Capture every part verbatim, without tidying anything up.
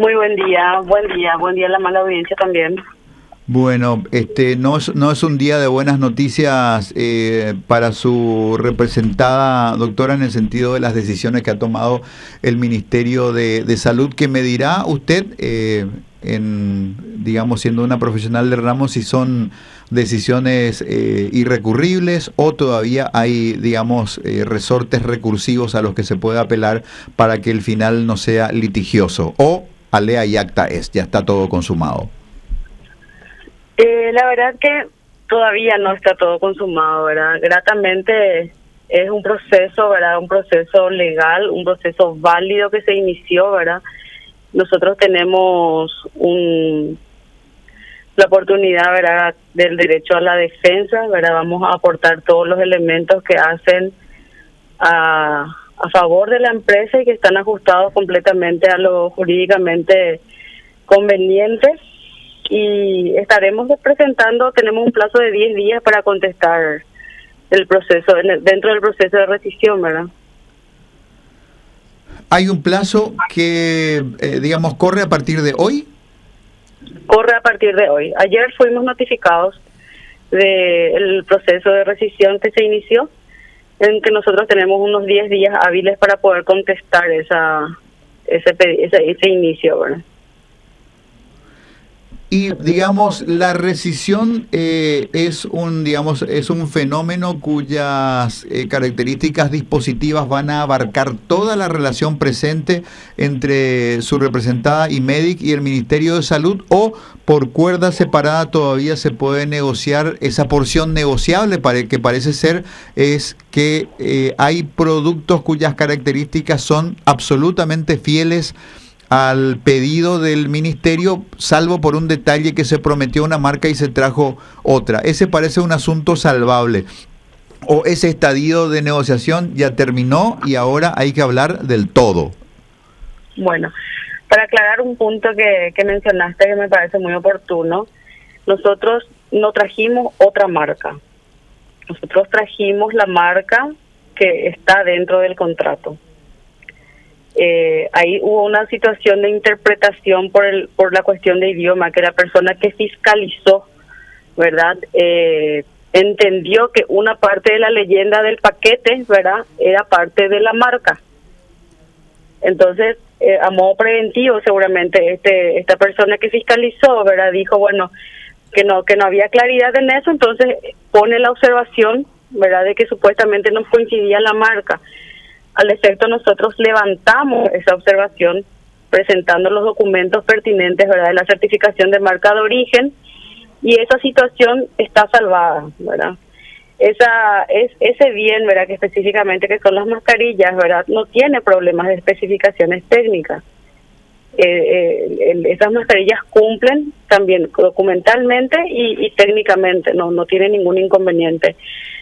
Muy buen día, buen día, buen día a la mala audiencia también. Bueno, este no es, no es un día de buenas noticias eh, para su representada doctora en el sentido de las decisiones que ha tomado el Ministerio de, de Salud, que me dirá usted, eh, en digamos siendo una profesional del ramo, si son decisiones eh, irrecurribles o todavía hay digamos eh, resortes recursivos a los que se puede apelar para que el final no sea litigioso, o alea y acta es, ya está todo consumado. Eh, la verdad que todavía no está todo consumado, ¿verdad? Gratamente es un proceso, ¿verdad? Un proceso legal, un proceso válido que se inició, ¿verdad? Nosotros tenemos un, la oportunidad, ¿verdad?, del derecho a la defensa, ¿verdad? Vamos a aportar todos los elementos que hacen a, a favor de la empresa y que están ajustados completamente a lo jurídicamente conveniente. Y estaremos presentando, tenemos un plazo de diez días para contestar el proceso, dentro del proceso de rescisión, ¿verdad? ¿Hay un plazo que, eh, digamos, corre a partir de hoy? Corre a partir de hoy. Ayer fuimos notificados del proceso de rescisión que se inició, en que nosotros tenemos unos diez días hábiles para poder contestar esa ese, ese, ese inicio, ¿verdad? Y digamos la rescisión eh, es un digamos es un fenómeno cuyas eh, características dispositivas van a abarcar toda la relación presente entre su representada y Medic y el Ministerio de Salud, o por cuerda separada todavía se puede negociar esa porción negociable, para que parece ser es que eh, hay productos cuyas características son absolutamente fieles al pedido del ministerio, salvo por un detalle que se prometió una marca y se trajo otra. Ese parece un asunto salvable. O ese estadio de negociación ya terminó y ahora hay que hablar del todo. Bueno, para aclarar un punto que, que mencionaste que me parece muy oportuno, nosotros no trajimos otra marca. Nosotros trajimos la marca que está dentro del contrato. Eh, ahí hubo una situación de interpretación por el por la cuestión de idioma, que la persona que fiscalizó, ¿verdad?, eh, entendió que una parte de la leyenda del paquete, ¿verdad?, era parte de la marca. Entonces, eh, a modo preventivo, seguramente este esta persona que fiscalizó, ¿verdad?, dijo, bueno, que no que no había claridad en eso, entonces pone la observación, ¿verdad?, de que supuestamente no coincidía la marca. Al efecto, nosotros levantamos esa observación presentando los documentos pertinentes, ¿verdad?, de la certificación de marca de origen, y esa situación está salvada, ¿verdad? Esa es ese bien, ¿verdad?, que específicamente que son las mascarillas, ¿verdad?, no tiene problemas de especificaciones técnicas. Eh, eh, el, esas mascarillas cumplen también documentalmente y, y técnicamente, no no tiene ningún inconveniente.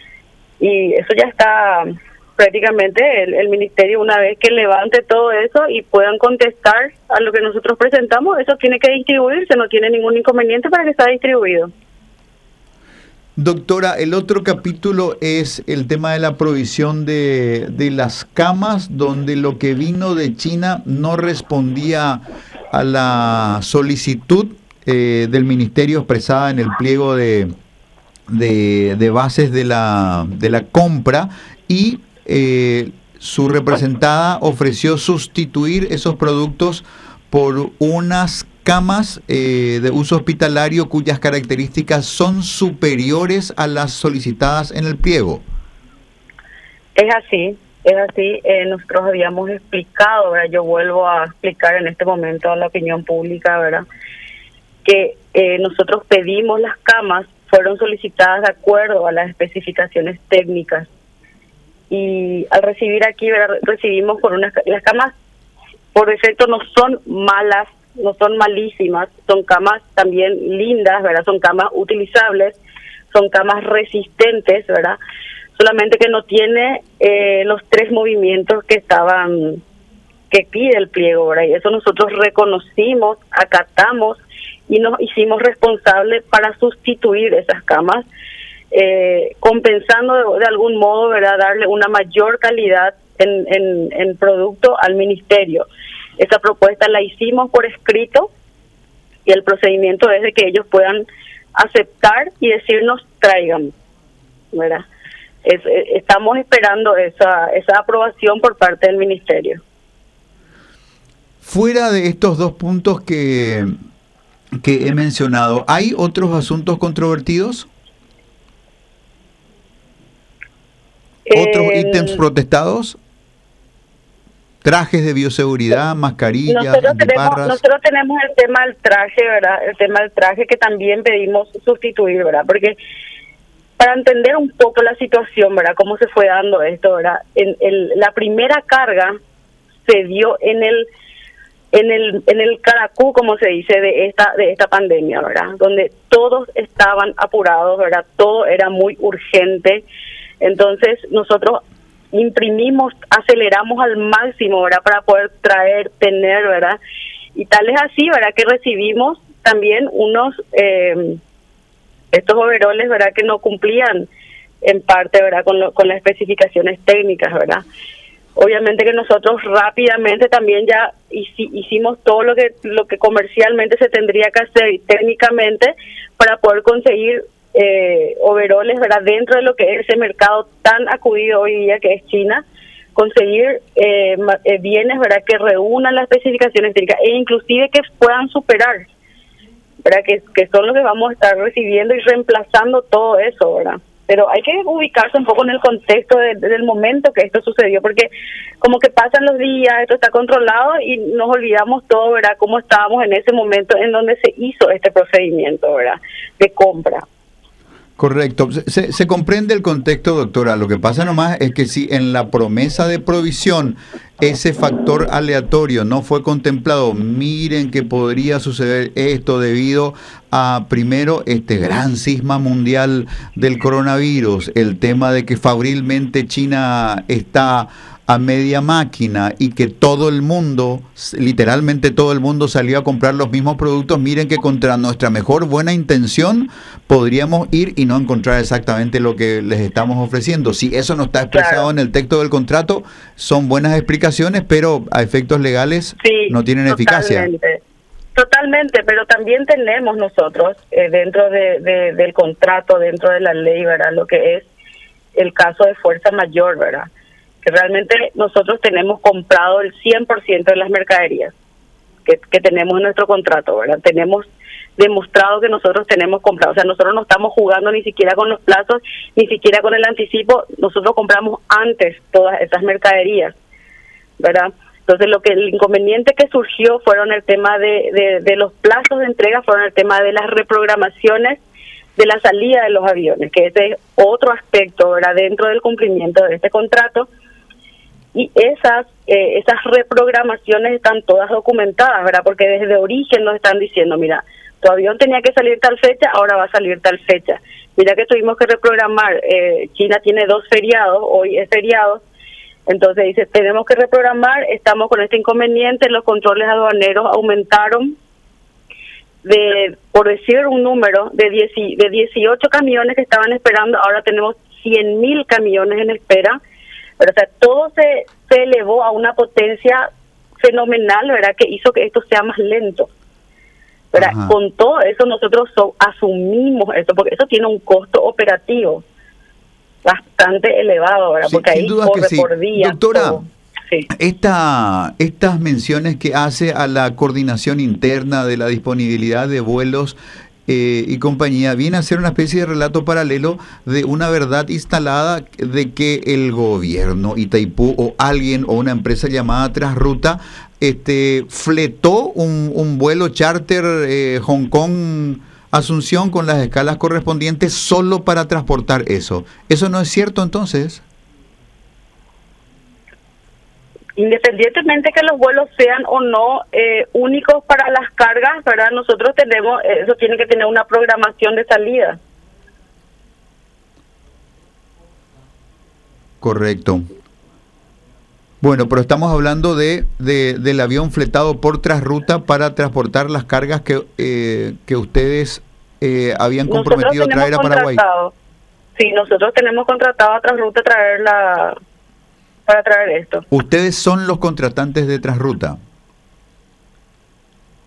Y eso ya está prácticamente el, el ministerio, una vez que levante todo eso y puedan contestar a lo que nosotros presentamos, eso tiene que distribuirse, no tiene ningún inconveniente para que sea distribuido. Doctora, el otro capítulo es el tema de la provisión de, de las camas, donde lo que vino de China no respondía a la solicitud eh, del ministerio expresada en el pliego de, de, de bases de la, de la compra, y Eh, su representada ofreció sustituir esos productos por unas camas eh, de uso hospitalario cuyas características son superiores a las solicitadas en el pliego. Es así, es así. Eh, nosotros habíamos explicado, ¿verdad? Yo vuelvo a explicar en este momento a la opinión pública, ¿verdad?, que eh, nosotros pedimos las camas, fueron solicitadas de acuerdo a las especificaciones técnicas. Y al recibir aquí, ¿verdad?, recibimos por unas las camas por defecto no son malas, no son malísimas, son camas también lindas, ¿verdad?, son camas utilizables, son camas resistentes, ¿verdad?, solamente que no tiene eh, los tres movimientos que estaban que pide el pliego, ¿verdad?, y eso nosotros reconocimos, acatamos y nos hicimos responsables para sustituir esas camas, Eh, compensando de, de algún modo, ¿verdad?, darle una mayor calidad en, en, en producto al ministerio. Esa propuesta la hicimos por escrito y el procedimiento es de que ellos puedan aceptar y decirnos traigan, ¿verdad? Es, estamos esperando esa, esa aprobación por parte del Ministerio. Fuera de estos dos puntos que, que he mencionado, ¿hay otros asuntos controvertidos? ¿Otros eh, ítems protestados? ¿Trajes de bioseguridad, mascarillas, nosotros tenemos, nosotros tenemos el tema del traje, ¿verdad? El tema del traje que también pedimos sustituir, ¿verdad? Porque para entender un poco la situación, ¿verdad? Cómo se fue dando esto, ¿verdad? En el, la primera carga se dio en el en el en el caracú, como se dice, de esta de esta pandemia, ¿verdad? Donde todos estaban apurados, ¿verdad? Todo era muy urgente. Entonces, nosotros imprimimos, aceleramos al máximo, ¿verdad? Para poder traer, tener, ¿verdad? Y tal es así, ¿verdad? Que recibimos también unos eh, estos overoles, ¿verdad? Que no cumplían en parte, ¿verdad? Con, lo, con las especificaciones técnicas, ¿verdad? Obviamente que nosotros rápidamente también ya hicimos todo lo que lo que comercialmente se tendría que hacer y técnicamente para poder conseguir eh, overoles, ¿verdad? Dentro de lo que es ese mercado tan acudido hoy día que es China, conseguir eh, bienes, ¿verdad? Que reúnan las especificaciones técnicas e inclusive que puedan superar, ¿verdad? Que, que son los que vamos a estar recibiendo y reemplazando todo eso, ¿verdad? Pero hay que ubicarse un poco en el contexto de, de, del momento que esto sucedió, porque como que pasan los días, esto está controlado y nos olvidamos todo, ¿verdad? Cómo estábamos en ese momento en donde se hizo este procedimiento, ¿verdad? De compra. Correcto. Se, se comprende el contexto, doctora. Lo que pasa nomás es que si en la promesa de provisión ese factor aleatorio no fue contemplado, miren que podría suceder esto debido a, primero, este gran cisma mundial del coronavirus, el tema de que fabrilmente China está a media máquina y que todo el mundo, literalmente todo el mundo salió a comprar los mismos productos. Miren que contra nuestra mejor buena intención podríamos ir y no encontrar exactamente lo que les estamos ofreciendo. Si eso no está expresado claro en el texto del contrato, son buenas explicaciones, pero a efectos legales sí, no tienen eficacia. Totalmente, totalmente, pero también tenemos nosotros eh, dentro de, de, del contrato, dentro de la ley, ¿verdad? Lo que es el caso de fuerza mayor, ¿verdad? Que realmente nosotros tenemos comprado el cien por ciento de las mercaderías que, que tenemos en nuestro contrato, ¿verdad? Tenemos demostrado que nosotros tenemos comprado, o sea, nosotros no estamos jugando ni siquiera con los plazos, ni siquiera con el anticipo, nosotros compramos antes todas esas mercaderías, ¿verdad? Entonces, lo que el inconveniente que surgió fueron el tema de, de, de los plazos de entrega, fueron el tema de las reprogramaciones de la salida de los aviones, que ese es otro aspecto, ¿verdad? Dentro del cumplimiento de este contrato. Y esas eh, esas reprogramaciones están todas documentadas, ¿verdad? Porque desde origen nos están diciendo, mira, tu avión tenía que salir tal fecha, ahora va a salir tal fecha. Mira que tuvimos que reprogramar, eh, China tiene dos feriados, hoy es feriado, entonces dice, tenemos que reprogramar, estamos con este inconveniente, los controles aduaneros aumentaron, de por decir un número, de, diez, de dieciocho camiones que estaban esperando, ahora tenemos cien mil camiones en espera. Pero, o sea, todo se, se elevó a una potencia fenomenal, ¿verdad? Que hizo que esto sea más lento, ¿verdad? Ajá. Con todo eso nosotros so, asumimos eso, porque eso tiene un costo operativo bastante elevado, ¿verdad? Sí, porque ahí corre sí. por día. Doctora, todo. Sí. Esta, estas menciones que hace a la coordinación interna de la disponibilidad de vuelos Eh, y compañía, viene a ser una especie de relato paralelo de una verdad instalada de que el gobierno Itaipú o alguien o una empresa llamada Transruta este, fletó un, un vuelo charter eh, Hong Kong Asunción con las escalas correspondientes solo para transportar eso. ¿Eso no es cierto entonces? Independientemente que los vuelos sean o no eh, únicos para las cargas, ¿verdad? Nosotros tenemos, eso tiene que tener una programación de salida. Correcto. Bueno, pero estamos hablando de, de del avión fletado por Transruta para transportar las cargas que eh, que ustedes eh, habían comprometido a traer a Paraguay. Sí, nosotros tenemos contratado a Transruta traer la... para traer esto. ¿Ustedes son los contratantes de Transruta?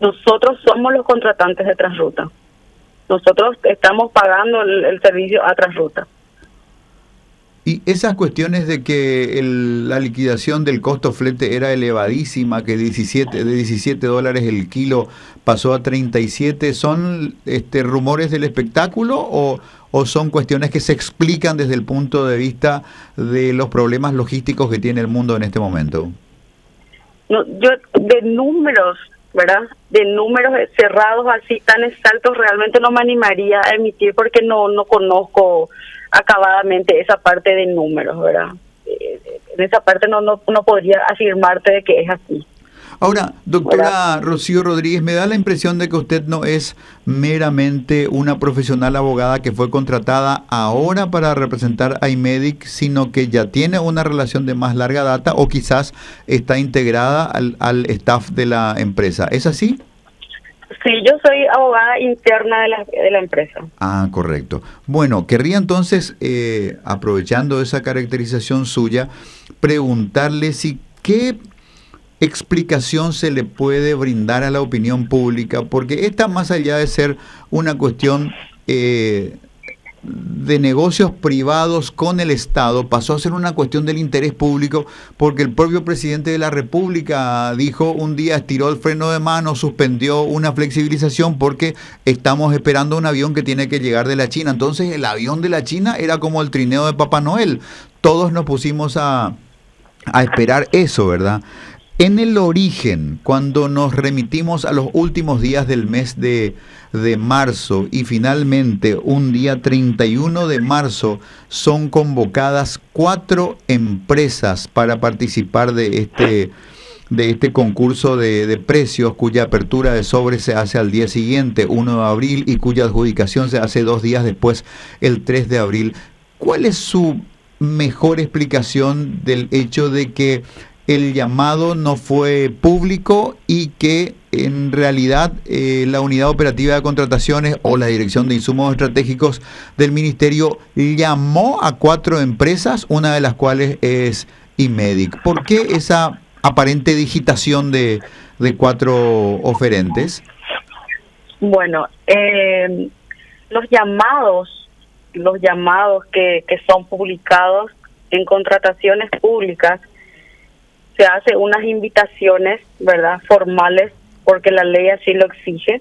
Nosotros somos los contratantes de Transruta. Nosotros estamos pagando el, el servicio a Transruta. Y esas cuestiones de que el, la liquidación del costo flete era elevadísima, que diecisiete, de diecisiete dólares el kilo pasó a treinta y siete, ¿son este, rumores del espectáculo o, o son cuestiones que se explican desde el punto de vista de los problemas logísticos que tiene el mundo en este momento? No, yo de números, ¿verdad? De números cerrados así tan exactos realmente no me animaría a emitir porque no, no conozco acabadamente esa parte de números, ¿verdad? En esa parte no, no, no podría afirmarte de que es así. Ahora, doctora ¿verdad? Rocío Rodríguez, me da la impresión de que usted no es meramente una profesional abogada que fue contratada ahora para representar a Imedic, sino que ya tiene una relación de más larga data o quizás está integrada al, al staff de la empresa. ¿Es así? Sí, yo soy abogada interna de la, de la empresa. Ah, correcto. Bueno, querría entonces, eh, aprovechando esa caracterización suya, preguntarle si qué explicación se le puede brindar a la opinión pública, porque esta, más allá de ser una cuestión eh, de negocios privados con el Estado, pasó a ser una cuestión del interés público, porque el propio presidente de la República dijo un día, estiró el freno de mano, suspendió una flexibilización porque estamos esperando un avión que tiene que llegar de la China. Entonces el avión de la China era como el trineo de Papá Noel. Todos nos pusimos a, a esperar eso, ¿verdad? En el origen, cuando nos remitimos a los últimos días del mes de, de marzo y finalmente un día treinta y uno de marzo son convocadas cuatro empresas para participar de este, de este concurso de, de precios cuya apertura de sobre se hace al día siguiente, uno de abril, y cuya adjudicación se hace dos días después, el tres de abril. ¿Cuál es su mejor explicación del hecho de que el llamado no fue público y que en realidad eh, la Unidad Operativa de Contrataciones o la Dirección de Insumos Estratégicos del Ministerio llamó a cuatro empresas, una de las cuales es Imedic? ¿Por qué esa aparente digitación de, de cuatro oferentes? Bueno, eh, los llamados, los llamados que, que son publicados en contrataciones públicas, se hace unas invitaciones, ¿verdad?, formales, porque la ley así lo exige.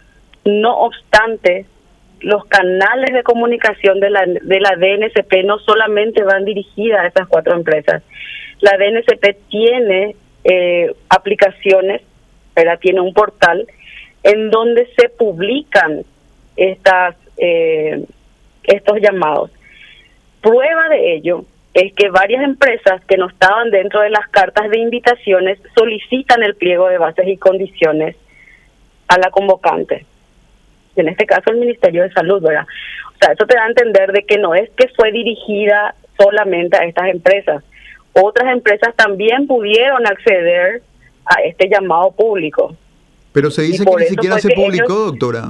No obstante, los canales de comunicación de la, de la D N S P no solamente van dirigidas a esas cuatro empresas. La D N S P tiene eh, aplicaciones, ¿verdad?, tiene un portal en donde se publican estas eh, estos llamados. Prueba de ello es que varias empresas que no estaban dentro de las cartas de invitaciones solicitan el pliego de bases y condiciones a la convocante. En este caso el Ministerio de Salud, ¿verdad? O sea, eso te da a entender de que no es que fue dirigida solamente a estas empresas. Otras empresas también pudieron acceder a este llamado público. Pero se dice que ni siquiera se publicó, ellos, doctora.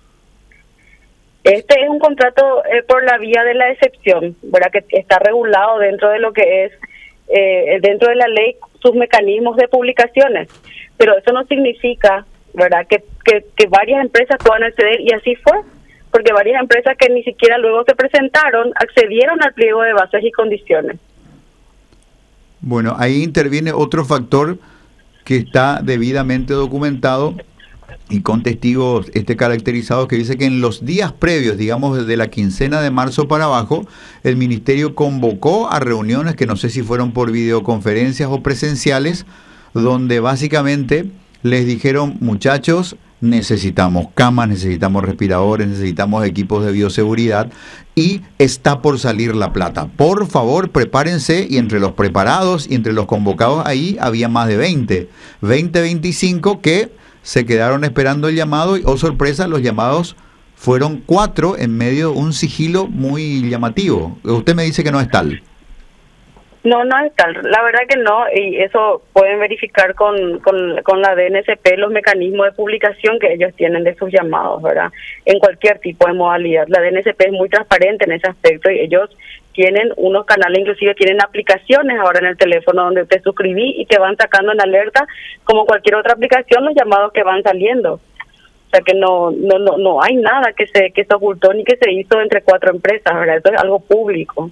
Este es un contrato eh, por la vía de la excepción, ¿verdad?, que está regulado dentro de lo que es, eh, dentro de la ley, sus mecanismos de publicaciones. Pero eso no significa, ¿verdad?, que, que, que varias empresas puedan acceder, y así fue, porque varias empresas que ni siquiera luego se presentaron accedieron al pliego de bases y condiciones. Bueno, ahí interviene otro factor que está debidamente documentado y con testigos este caracterizados, que dice que en los días previos, digamos desde la quincena de marzo para abajo, el Ministerio convocó a reuniones que no sé si fueron por videoconferencias o presenciales, donde básicamente les dijeron: muchachos, necesitamos camas, necesitamos respiradores, necesitamos equipos de bioseguridad y está por salir la plata. Por favor, prepárense. Y entre los preparados y entre los convocados ahí había más de veinte, veinte, veinticinco que se quedaron esperando el llamado y, oh sorpresa, los llamados fueron cuatro en medio de un sigilo muy llamativo. Usted me dice que no es tal. No, no es tal. La verdad que no, y eso pueden verificar con, con, con la D N S P los mecanismos de publicación que ellos tienen de sus llamados, ¿verdad? En cualquier tipo de modalidad. La D N S P es muy transparente en ese aspecto y ellos tienen unos canales, inclusive tienen aplicaciones ahora en el teléfono donde te suscribí y te van sacando en alerta, como cualquier otra aplicación, los llamados que van saliendo. O sea que no no no no hay nada que se que se ocultó ni que se hizo entre cuatro empresas, ¿verdad? Esto es algo público.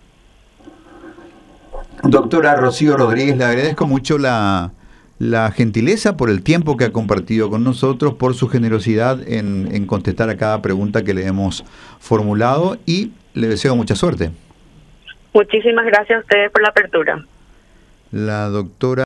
Doctora Rocío Rodríguez, le agradezco mucho la, la gentileza por el tiempo que ha compartido con nosotros, por su generosidad en, en contestar a cada pregunta que le hemos formulado y le deseo mucha suerte. Muchísimas gracias a ustedes por la apertura. La doctora